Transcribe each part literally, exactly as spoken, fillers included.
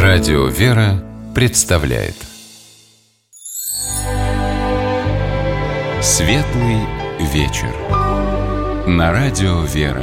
Радио «Вера» представляет Светлый вечер на Радио «Вера».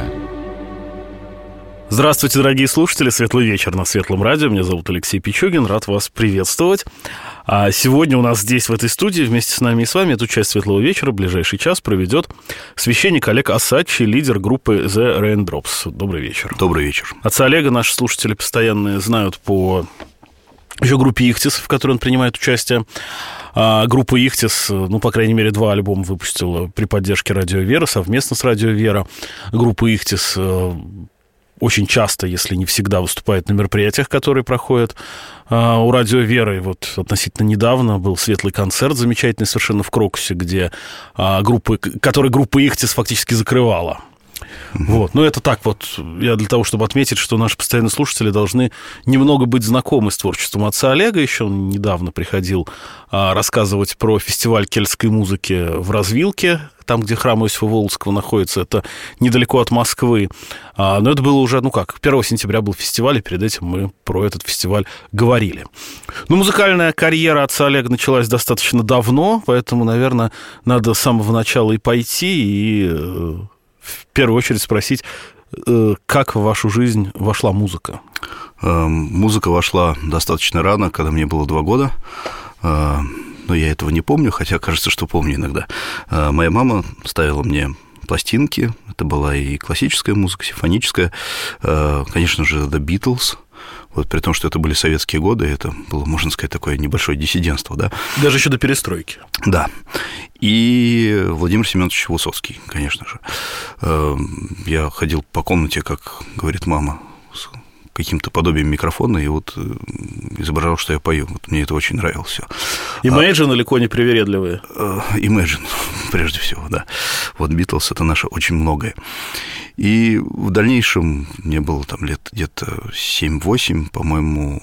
Здравствуйте, дорогие слушатели. Светлый вечер на Светлом радио. Меня зовут Алексей Пичугин. Рад вас приветствовать. А сегодня у нас здесь, в этой студии, вместе с нами и с вами эту часть Светлого вечера, ближайший час, проведет священник Олег Осадчий, лидер группы The Raindrops. Добрый вечер. Добрый вечер. Отца Олега наши слушатели постоянные знают по еще группе «Ихтис», в которой он принимает участие. А группа «Ихтис», ну, по крайней мере, два альбома выпустила при поддержке Радио «Вера», совместно с Радио «Вера». Группа «Ихтис» очень часто, если не всегда, выступает на мероприятиях, которые проходят а, у Радио «Вера». И вот относительно недавно был светлый концерт, замечательный совершенно в Крокусе, где а, группы, который группа «Ихтис» фактически закрывала. Вот. Но это так вот, я для того, чтобы отметить, что наши постоянные слушатели должны немного быть знакомы с творчеством отца Олега. Еще он недавно приходил а, рассказывать про фестиваль кельтской музыки в Развилке, там, где храм Иосифа Волоцкого находится, это недалеко от Москвы. А, но это было уже, ну как, первого сентября был фестиваль, и перед этим мы про этот фестиваль говорили. Ну, музыкальная карьера отца Олега началась достаточно давно, поэтому, наверное, надо с самого начала и пойти, и в первую очередь спросить, как в вашу жизнь вошла музыка? Музыка вошла достаточно рано, когда мне было два года. Но я этого не помню, хотя кажется, что помню иногда. Моя мама ставила мне пластинки. Это была и классическая музыка, симфоническая. Конечно же, The Beatles. Вот, при том, что это были советские годы, это было, можно сказать, такое небольшое диссидентство, да. Даже еще до перестройки. Да. И Владимир Семенович Высоцкий, конечно же. Я ходил по комнате, как говорит мама, с каким-то подобием микрофона, и вот изображал, что я пою. Вот мне это очень нравилось. Imagine а, или кони привередливые? Imagine, прежде всего, да. Вот Beatles — это наше очень многое. И в дальнейшем, мне было там лет где-то семь-восемь, по-моему,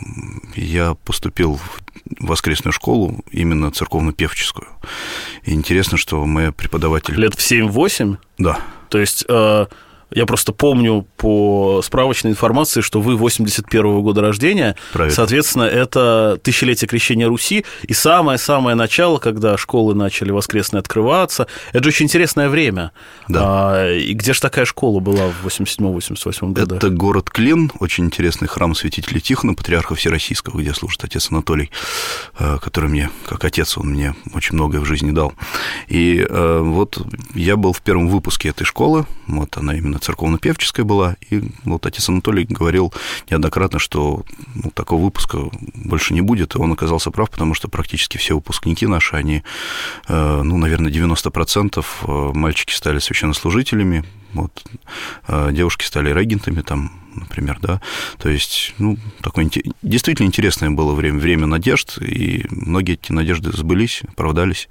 я поступил в воскресную школу, именно церковно-певческую. И интересно, что моя преподаватель... Лет в семь-восемь? Да. То есть... Э... Я просто помню по справочной информации, что вы восемьдесят первого года рождения. Правильно. Соответственно, это тысячелетие крещения Руси и самое-самое начало, когда школы начали воскресные открываться. Это же очень интересное время. Да. А, и где же такая школа была в восемьдесят седьмом — восемьдесят восьмом годах? Это город Клин, очень интересный храм святителя Тихона, патриарха Всероссийского, где служит отец Анатолий, который мне, как отец, он мне очень многое в жизни дал. И вот я был в первом выпуске этой школы, вот она именно церковно-певческая была, и вот отец Анатолий говорил неоднократно, что ну, такого выпуска больше не будет, и он оказался прав, потому что практически все выпускники наши, они, ну, наверное, девяносто процентов мальчики стали священнослужителями, вот, девушки стали регентами там, например, да, то есть, ну, такое действительно интересное было время, время надежд, и многие эти надежды сбылись, оправдались.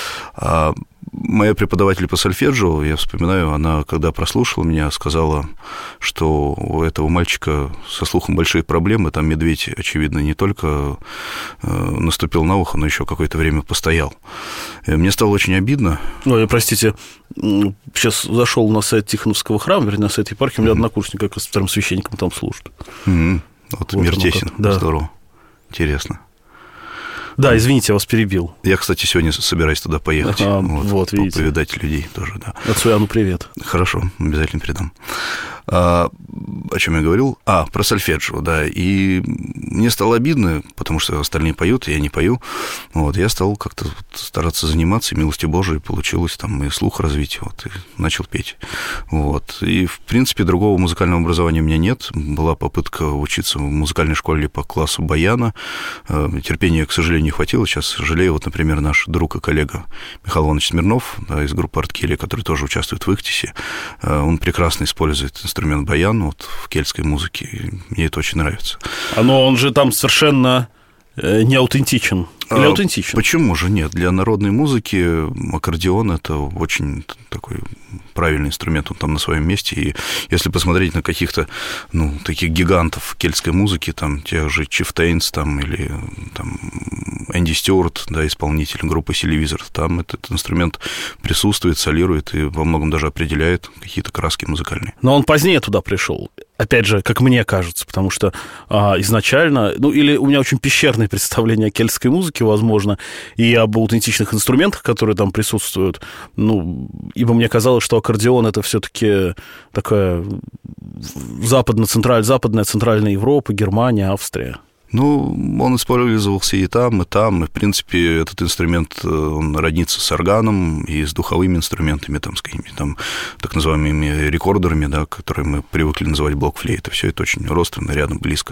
А моя преподаватель по сольфеджио, я вспоминаю, она, когда прослушала меня, сказала, что у этого мальчика со слухом большие проблемы, там медведь, очевидно, не только наступил на ухо, но еще какое-то время постоял. И мне стало очень обидно. Ой, простите, сейчас зашел на сайт Тихоновского храма, вернее, на сайт епархии, у меня mm-hmm. однокурсник как раз вторым священником там служит. Mm-hmm. Вот, вот мир тесен, да. Здорово, интересно. Да, извините, я вас перебил. Я, кстати, сегодня собираюсь туда поехать. А, вот, вот, видите. Повидать людей тоже, да. Отцу Иоанну привет. Хорошо, обязательно передам. А, о чем я говорил? А, про сольфеджио, да. И мне стало обидно, потому что остальные поют, я не пою. Вот, я стал как-то стараться заниматься, и милостью Божией получилось там и слух развить, вот, и начал петь. Вот. И, в принципе, другого музыкального образования у меня нет. Была попытка учиться в музыкальной школе по классу баяна. Терпения, к сожалению, не хватило. Сейчас жалею, вот, например, наш друг и коллега Михаил Иванович Смирнов, да, из группы «Арткелия», который тоже участвует в «Ихтисе», он прекрасно использует инструмент баян вот, в кельтской музыке, и мне это очень нравится. Но он же там совершенно не аутентичен. Или аутентичен? Почему же нет? Для народной музыки аккордеон – это очень такой правильный инструмент, он там на своем месте. И если посмотреть на каких-то, ну, таких гигантов кельтской музыки, там, тех же Chieftains, там, или там, Энди Стюарт, да, исполнитель группы Телевизор, там этот инструмент присутствует, солирует и во многом даже определяет какие-то краски музыкальные. Но он позднее туда пришел. Опять же, как мне кажется, потому что а, изначально, ну, или у меня очень пещерные представления о кельтской музыке, возможно, и об аутентичных инструментах, которые там присутствуют, ну, ибо мне казалось, что аккордеон — это все-таки такая западно-централь, западная Центральная Европа, Германия, Австрия. Ну, он использовался и там, и там, и, в принципе, этот инструмент, он роднится с органом и с духовыми инструментами, там, с какими-то там так называемыми рекордерами, да, которые мы привыкли называть блокфлейты. Все это очень родственно, рядом, близко.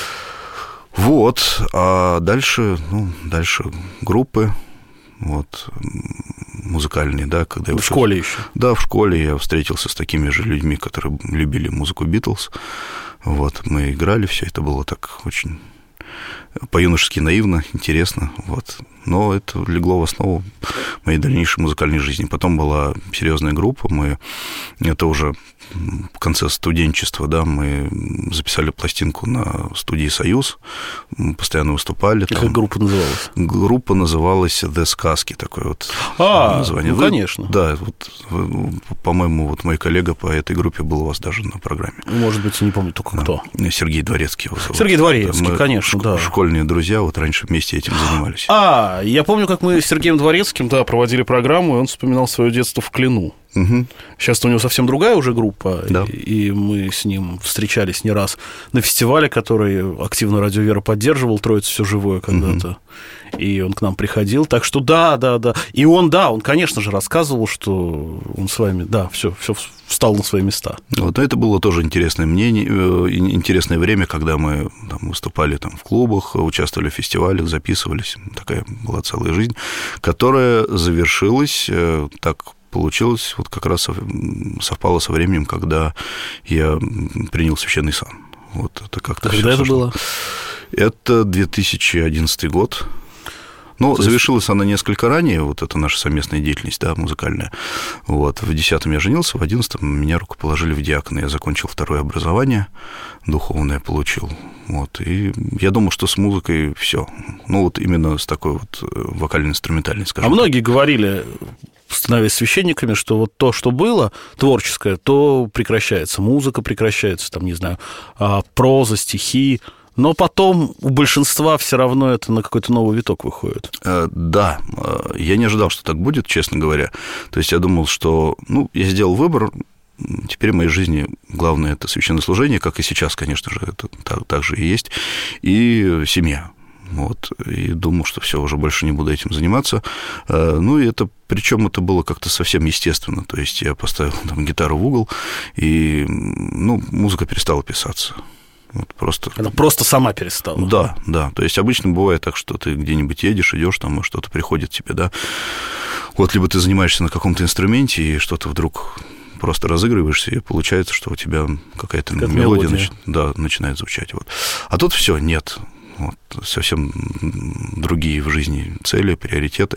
Вот, а дальше, ну, дальше группы, вот, музыкальные, да, когда я... В школе еще? Да, в школе я встретился с такими же людьми, которые любили музыку Битлз. Вот, мы играли, все это было так очень по-юношески наивно, интересно, вот. Но это легло в основу моей дальнейшей музыкальной жизни. Потом была серьезная группа, мы, это уже в конце студенчества, да, мы записали пластинку на студии «Союз», мы постоянно выступали. Как там. Группа называлась? Группа называлась «The Сказки», такое вот а, название. Ну, конечно. Да, вот, по-моему, вот мой коллега по этой группе был у вас даже на программе. Может быть, не помню только да. кто. Сергей Дворецкий его зовут. Сергей Дворецкий, мы конечно, шк- да. Школьные друзья, вот раньше вместе этим занимались. А, я помню, как мы с Сергеем Дворецким, да, проводили программу, и он вспоминал свое детство в Клину. Угу. Сейчас у него совсем другая уже группа, да. и, и мы с ним встречались не раз на фестивале, который активно Радио Вера поддерживал, «Троица все живое» когда-то, угу. И он к нам приходил, так что да, да, да, и он, да, он, конечно же, рассказывал, что он с вами, да, все, все встал на свои места. Вот это было тоже интересное мнение, интересное время, когда мы там выступали там в клубах, участвовали в фестивалях, записывались, такая была целая жизнь, которая завершилась так. Получилось, вот как раз совпало со временем, когда я принял священный сан. Вот это как-то. А когда это было? Это две тысячи одиннадцатый год. Ну, есть... завершилась она несколько ранее, вот это наша совместная деятельность, да, музыкальная. Вот, в десятом я женился, в одиннадцатом меня рукоположили в диаконы. Я закончил второе образование, духовное получил. Вот, и я думал, что с музыкой все. Ну, вот именно с такой вот вокально-инструментальной, скажем. А многие говорили, становясь священниками, что вот то, что было творческое, то прекращается. Музыка прекращается, там, не знаю, проза, стихи. Но потом у большинства все равно это на какой-то новый виток выходит. Да, я не ожидал, что так будет, честно говоря. То есть я думал, что, ну, я сделал выбор, теперь в моей жизни главное – это священнослужение, как и сейчас, конечно же, это так, так же и есть, и семья. Вот, и думал, что все, уже больше не буду этим заниматься. Ну, и это, причем это было как-то совсем естественно. То есть я поставил там гитару в угол, и, ну, музыка перестала писаться. Вот просто... Она просто сама перестала. Да, да. То есть обычно бывает так, что ты где-нибудь едешь, идешь, там, и что-то приходит тебе, да. Вот либо ты занимаешься на каком-то инструменте, и что-то вдруг просто разыгрываешься, и получается, что у тебя какая-то как мелодия, мелодия. Нач... Да, начинает звучать. Вот. А тут все нет. Вот, совсем другие в жизни цели, приоритеты.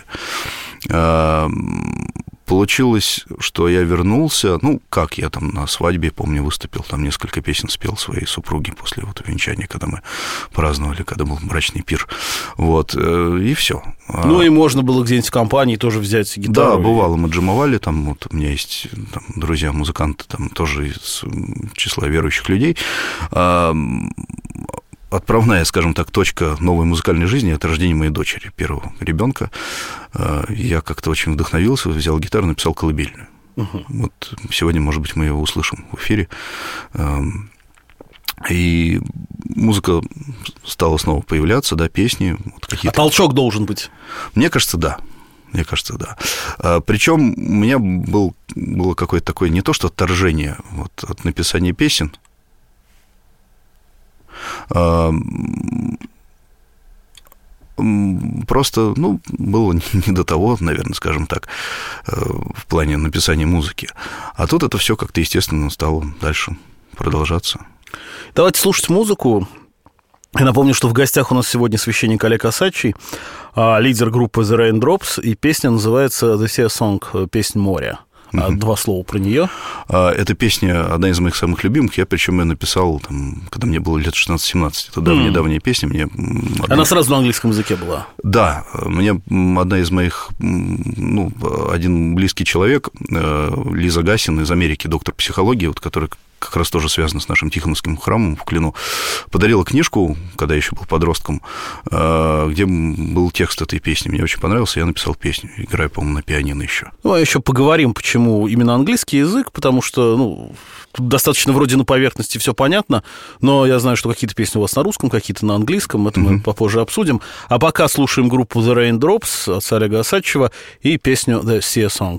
Получилось, что я вернулся, ну, как я там на свадьбе, помню, выступил, там несколько песен спел своей супруге после вот венчания, когда мы праздновали, когда был брачный пир, вот, и все. Ну, и можно было где-нибудь в компании тоже взять гитару. Да, бывало, мы джемовали, там, вот у меня есть там, друзья-музыканты, там тоже из числа верующих людей. Отправная, скажем так, точка новой музыкальной жизни – это рождение моей дочери, первого ребенка. Я как-то очень вдохновился, взял гитару, написал колыбельную. Uh-huh. Вот сегодня, может быть, мы его услышим в эфире. И музыка стала снова появляться, да, песни. Вот какие-то... А толчок должен быть? Мне кажется, да. Мне кажется, да. Причем у меня был, было какое-то такое не то что отторжение вот, от написания песен, просто, ну, было не до того, наверное, скажем так, в плане написания музыки. А тут это все как-то естественно стало дальше продолжаться. Давайте слушать музыку. Я напомню, что в гостях у нас сегодня священник Олег Осадчий, лидер группы The Raindrops, и песня называется The Sea Song, песнь моря. Mm-hmm. Два слова про нее. Эта песня одна из моих самых любимых. Я причем ее написал, там, когда мне было лет шестнадцать-семнадцать. Это давняя-давняя mm-hmm. песня. Мне одна... Она сразу на английском языке была. Да. Мне одна из моих, ну, один близкий человек, Лиза Гасин из Америки, доктор психологии, вот, который как раз тоже связано с нашим Тихоновским храмом в Клину, подарила книжку, когда я еще был подростком, где был текст этой песни. Мне очень понравился, я написал песню. Играю, по-моему, на пианино еще. Ну, а еще поговорим, почему именно английский язык, потому что, ну, тут достаточно вроде на поверхности все понятно, но я знаю, что какие-то песни у вас на русском, какие-то на английском, это mm-hmm. мы попозже обсудим. А пока слушаем группу The Raindrops от Олега Осадчего и песню The Sea Song.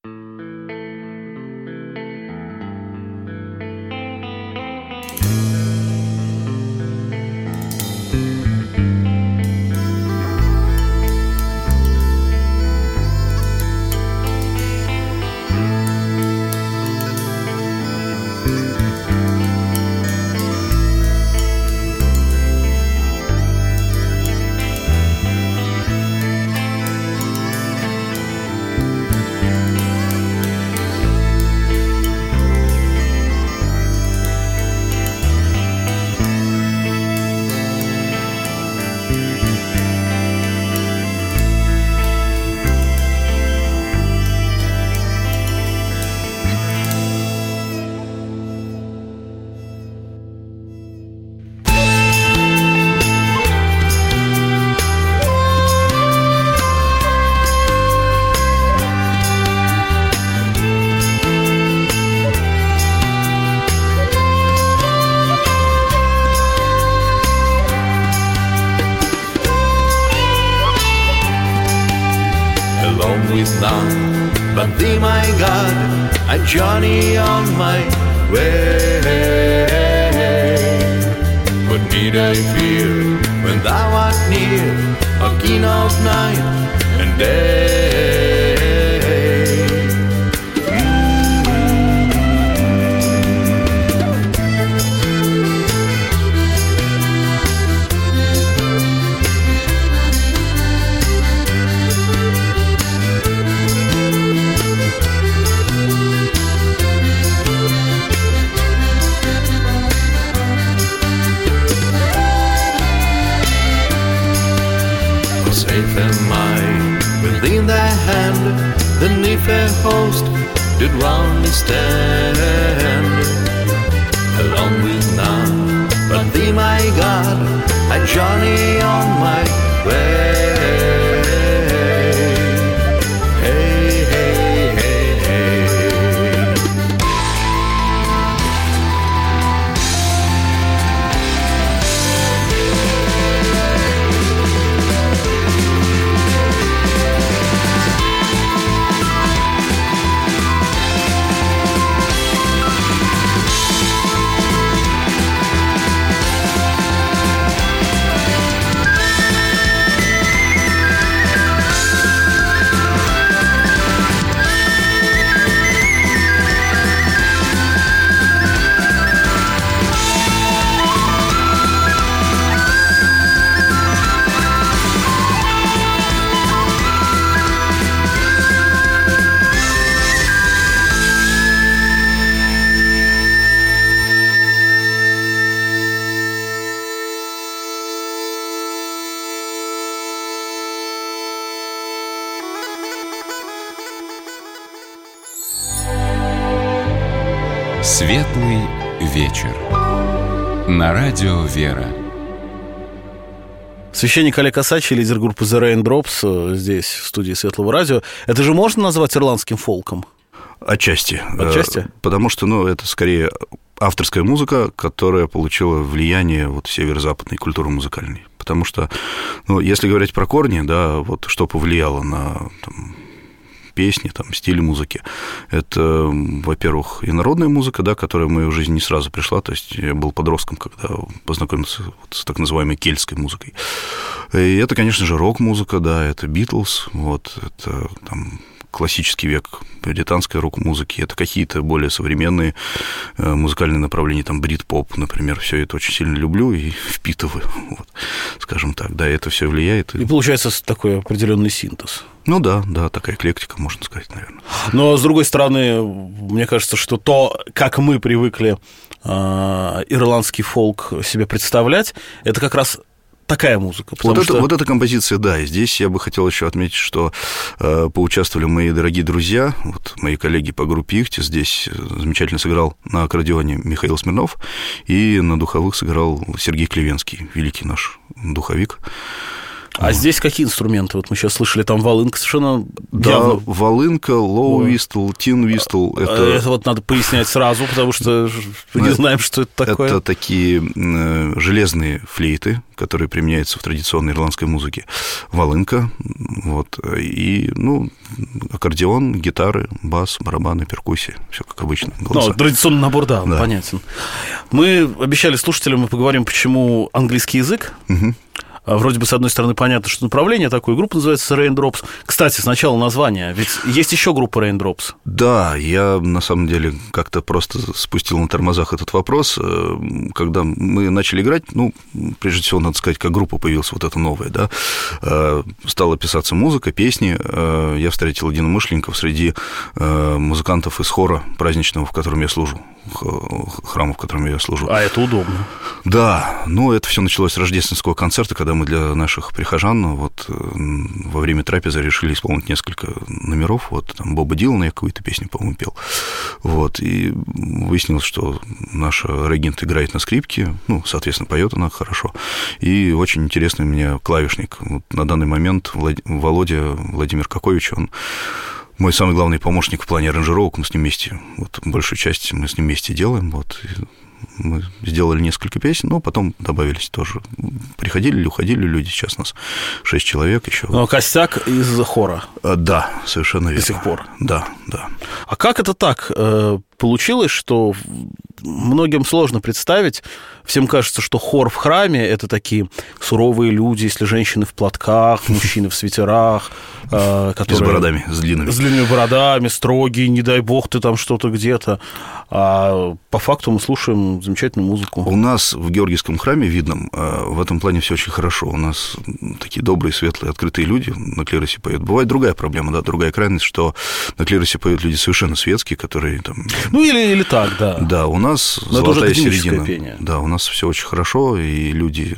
But thee, my God, I journey on my way. What need I fear when thou art near, a king of night and day? Safe am I within thy hand, beneath a host did roundly stand. Alone with none but thee, my God, I journey on my way. Hey, hey, hey, hey. Светлый вечер. На радио «Вера». Священник Олег Осадчий, лидер группы The Raindrops, здесь, в студии Светлого радио. Это же можно назвать ирландским фолком? Отчасти. Отчасти? Потому что, ну, это скорее авторская музыка, которая получила влияние вот северо-западной культуры музыкальной. Потому что, ну, если говорить про корни, да, вот что повлияло на там, песни, там, стиль музыки, это, во-первых, и народная музыка, да, которая в мою жизнь не сразу пришла, то есть я был подростком, когда познакомился вот с так называемой кельтской музыкой. И это, конечно же, рок-музыка, да, это Битлз, вот, это там классический век британской рок-музыки, это какие-то более современные музыкальные направления, там, брит-поп, например, все это очень сильно люблю и впитываю, вот, скажем так, да, это все влияет. И получается такой определенный синтез. Ну да, да, такая эклектика, можно сказать, наверное. Но, с другой стороны, мне кажется, что то, как мы привыкли э, ирландский фолк себе представлять, это как раз такая музыка. Вот, что... это, вот эта композиция, да, и здесь я бы хотел еще отметить, что э, поучаствовали мои дорогие друзья, вот мои коллеги по группе «Ихтис», здесь замечательно сыграл на аккордеоне Михаил Смирнов, и на духовых сыграл Сергей Клевенский, великий наш духовик. А вот. Здесь какие инструменты? Вот мы сейчас слышали, там волынка совершенно да, явно... волынка, лоу-вистл, тин-вистл. Это... это вот надо пояснять сразу, потому что мы не знаем, что это такое. Это такие железные флейты, которые применяются в традиционной ирландской музыке. Волынка, вот, и, ну, аккордеон, гитары, бас, барабаны, перкуссия. Все как обычно. Ну, традиционный набор, да, да, понятен. Мы обещали слушателям, мы поговорим, почему английский язык. Угу. Вроде бы, с одной стороны, понятно, что направление такое. Группа называется Raindrops. Кстати, сначала название. Ведь есть еще группа Raindrops. Да, я, на самом деле, как-то просто спустил на тормозах этот вопрос. Когда мы начали играть, ну, прежде всего, надо сказать, как группа появилась вот эта новая, да. Стала писаться музыка, песни. Я встретил единомышленников среди музыкантов из хора праздничного, в котором я служу. Храма, в котором я служу. А это удобно. Да, ну, это все началось с рождественского концерта, когда мы для наших прихожан вот во время трапезы решили исполнить несколько номеров. Вот там Боба Дилана я какую-то песню, по-моему, пел. Вот, и выяснилось, что наша регент играет на скрипке, ну, соответственно, поет она хорошо. И очень интересный у меня клавишник. Вот на данный момент Влад... Володя Владимир Какович, он мой самый главный помощник в плане аранжировок, мы с ним вместе, вот большую часть мы с ним вместе делаем, вот, мы сделали несколько песен, но потом добавились тоже, приходили или уходили люди, сейчас у нас шесть человек еще. Но костяк из хора. А, да, совершенно верно. До сих пор. Да, да. А как это так получилось, что многим сложно представить, всем кажется, что хор в храме – это такие суровые люди, если женщины в платках, мужчины в свитерах, которые... С бородами, с длинными. С длинными бородами, строгие, не дай бог ты там что-то где-то. А по факту мы слушаем замечательную музыку. У нас в Георгиевском храме Видном в этом плане все очень хорошо. У нас такие добрые, светлые, открытые люди на клиросе поют. Бывает другая проблема, да, другая крайность, что на клиросе поют люди совершенно светские, которые там... Ну, или, или так, да. Да, у нас но золотая середина. Пение. Да, у нас все очень хорошо, и люди,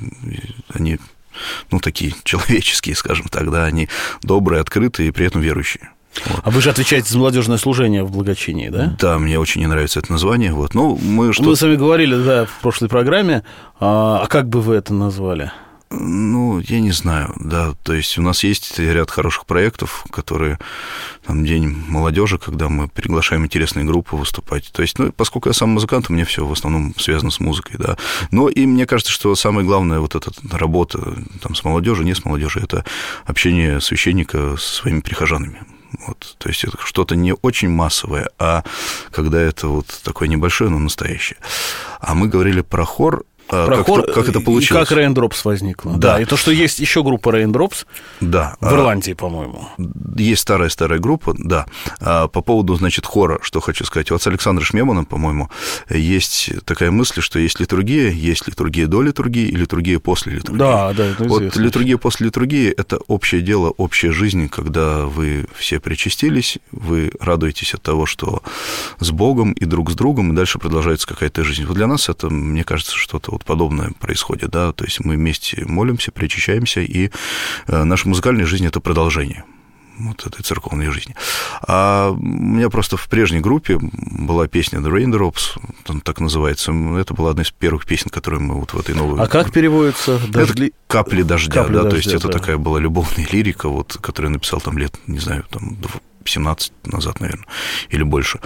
они, ну, такие человеческие, скажем так, да, они добрые, открытые и при этом верующие. Вот. А вы же отвечаете за молодежное служение в благочинии, да? Да, мне очень не нравится это название. Вот. Ну, мы что... Мы с вами говорили, да, в прошлой программе. А, а как бы вы это назвали? Ну, я не знаю, да, то есть у нас есть ряд хороших проектов, которые, там, День молодежи, когда мы приглашаем интересные группы выступать, то есть, ну, поскольку я сам музыкант, у меня все в основном связано с музыкой, да, но и мне кажется, что самое главное, вот эта работа там с молодежью, не с молодежью, это общение священника со своими прихожанами. Вот, то есть это что-то не очень массовое, а когда это вот такое небольшое, но настоящее. А мы говорили про хор. Про как, хор, то, как это получилось. И как Raindrops возникла. Да. да. И то, что есть еще группа Raindrops, да. в Ирландии, по-моему. Есть старая-старая группа, да. По поводу, значит, хора, что хочу сказать. Вот с Александром Шмеманом, по-моему, есть такая мысль, что есть литургия, есть литургия до литургии и литургия после литургии. Да, да, это известно. Вот литургия после литургии – это общее дело, общая жизнь, когда вы все причастились, вы радуетесь от того, что с Богом и друг с другом, и дальше продолжается какая-то жизнь. Вот для нас это, мне кажется, что-то вот подобное происходит, да, то есть мы вместе молимся, причащаемся, и наша музыкальная жизнь – это продолжение вот этой церковной жизни. А у меня просто в прежней группе была песня The Raindrops, так называется, это была одна из первых песен, которые мы вот в этой новой... А как переводится? Дождли... Это «Капли дождя», Капли да, дождя, то есть это да. такая была любовная лирика, вот, которую я написал там лет, не знаю, там... семнадцать назад, наверное, или больше.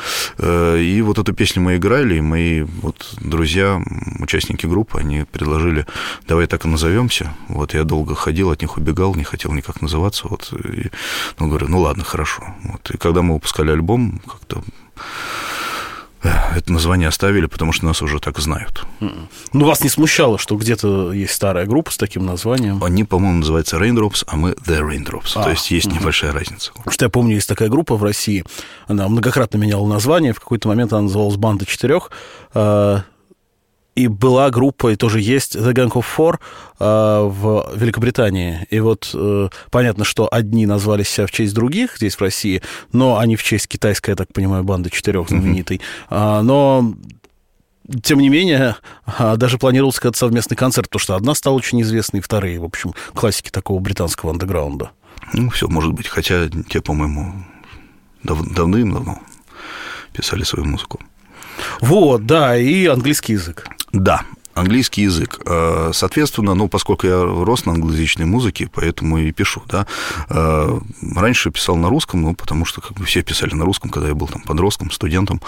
И вот эту песню мы играли, и мои вот друзья, участники группы, они предложили, давай так и назовемся. Вот я долго ходил, от них убегал, не хотел никак называться. Вот, и, ну, говорю, ну ладно, хорошо. Вот, и когда мы выпускали альбом, как-то Это название оставили, потому что нас уже так знают. Ну, вас не смущало, что где-то есть старая группа с таким названием? Они, по-моему, называются Raindrops, а мы The Raindrops. А, То есть есть угу. небольшая разница. Потому что я помню, есть такая группа в России, она многократно меняла название, в какой-то момент она называлась «Банда четырех», и была группа, и тоже есть The Gang of Four в Великобритании. И вот понятно, что одни назвали себя в честь других здесь, в России, но они в честь китайской, я так понимаю, «Банды четырех» знаменитой. Mm-hmm. Но, тем не менее, даже планировался какой-то совместный концерт, потому что одна стала очень известной, и вторые, в общем, классики такого британского андеграунда. Ну, все может быть. Хотя те, по-моему, дав- давным-давно писали свою музыку. Вот, да, и английский язык. Да, английский язык. Соответственно, ну, поскольку я рос на англоязычной музыке, поэтому и пишу, да. Раньше писал на русском, ну, потому что как бы все писали на русском, когда я был там подростком, студентом.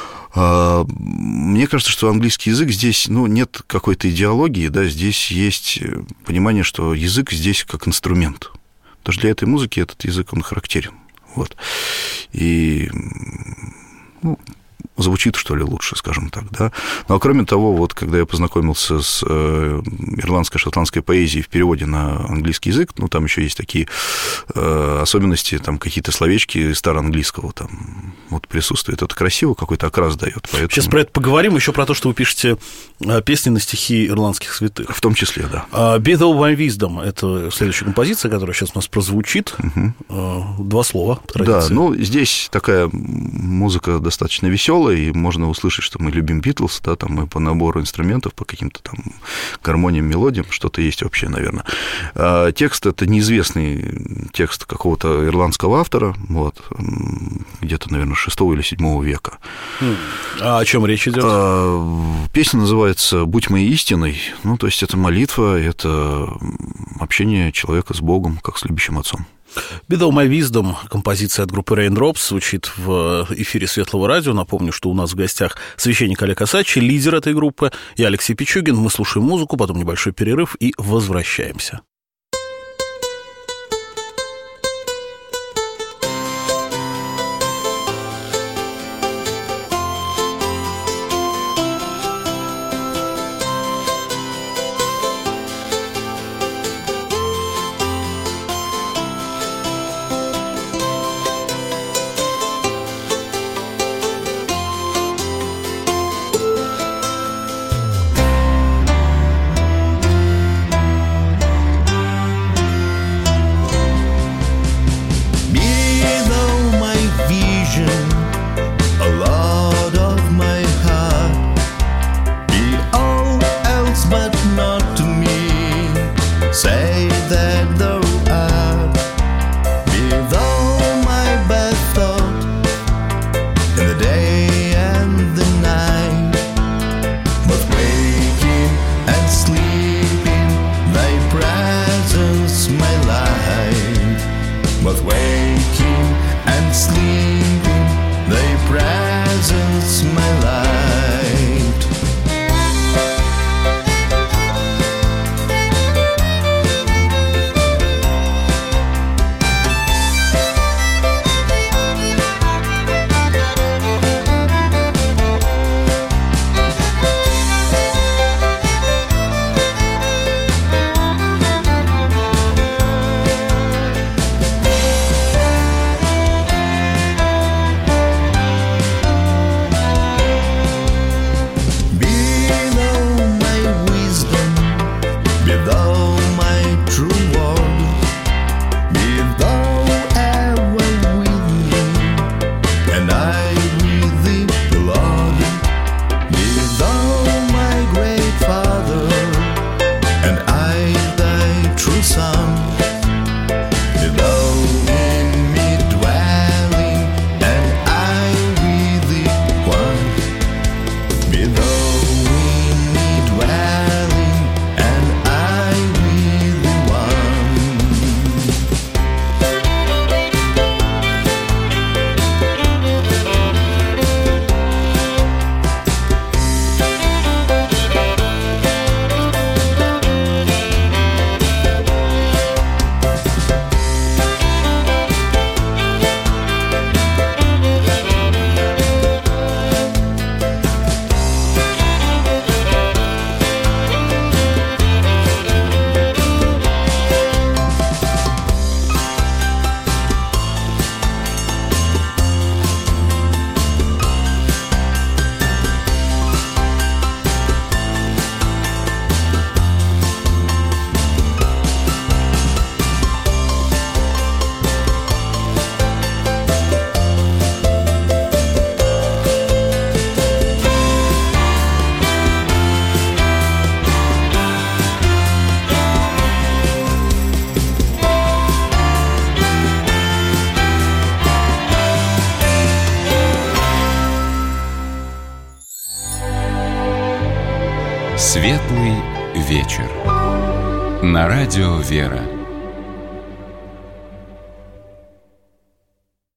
Мне кажется, что английский язык здесь, ну, нет какой-то идеологии, да, здесь есть понимание, что язык здесь как инструмент. Потому что для этой музыки этот язык, он характерен. Вот. И, ну, звучит, что ли, лучше, скажем так, да. Ну, а кроме того, вот, когда я познакомился с э, ирландской, шотландской поэзией в переводе на английский язык, ну, там еще есть такие э, особенности, там, какие-то словечки староанглийского там вот присутствуют. Это красиво, какой-то окрас дает. Поэтому... Сейчас про это поговорим, еще про то, что вы пишете песни на стихи ирландских святых. В том числе, да. «Be Thou My Wisdom» — это следующая композиция, которая сейчас у нас прозвучит. Угу. Два слова, по традиции. Да, ну, здесь такая музыка достаточно веселая, и можно услышать, что мы любим Битлз, да, там мы по набору инструментов, по каким-то там гармониям, мелодиям, что-то есть общее, наверное. А текст — это неизвестный текст какого-то ирландского автора, вот, где-то, наверное, шестого или седьмого века. А о чем речь идет? А, песня называется «Будь моей истиной», ну, то есть это молитва, это общение человека с Богом, как с любящим отцом. «Be Thou My Wisdom», композиция от группы Raindrops, звучит в эфире Светлого радио. Напомню, что у нас в гостях священник Олег Осадчий, лидер этой группы, и Алексей Пичугин. Мы слушаем музыку, потом небольшой перерыв и возвращаемся. Светлый вечер. На радио «Вера».